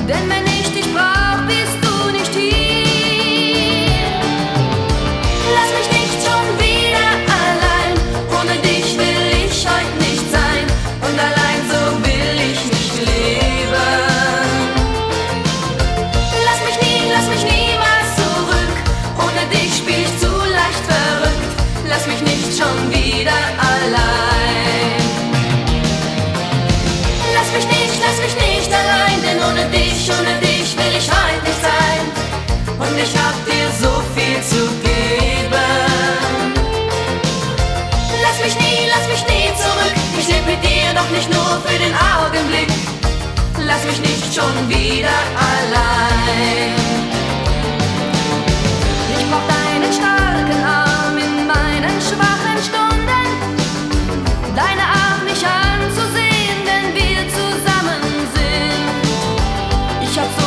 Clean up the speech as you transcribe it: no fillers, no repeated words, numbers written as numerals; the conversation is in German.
Denn wenn ich dich brauch, bist du nicht hier. Lass mich nicht schon wieder allein, ohne dich will ich heute nicht sein. Und allein so will ich nicht leben. Lass mich niemals zurück, ohne dich spiel ich zu leicht verrückt. Lass mich nicht schon wieder allein. Lass mich nicht allein, denn ohne dich will ich heute nicht sein. Und ich hab dir so viel zu geben. Lass mich nie zurück, ich leb mit dir, doch nicht nur für den Augenblick. Lass mich nicht schon wieder allein. Ich brauch deinen starken Arm in meinen schwachen Stunden, deine Art mich anzusehen, wenn wir zusammen sind. Ich hab so